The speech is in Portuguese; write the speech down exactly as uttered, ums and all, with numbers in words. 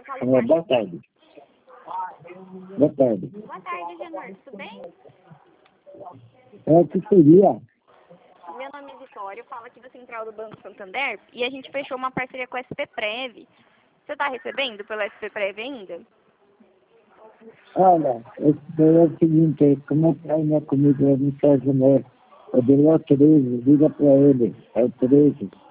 Alô, boa tarde. Boa tarde. Boa tarde, Genor. Tudo bem? É, que seria? Meu nome é Vitória, eu falo aqui da Central do Banco Santander e a gente fechou uma parceria com a S P Prev. Você está recebendo pela S P Prev ainda? Olha, esse daí é o seguinte, como é que vai minha comida no Sérgio Neto? É de lá treze, liga pra ele, é o treze.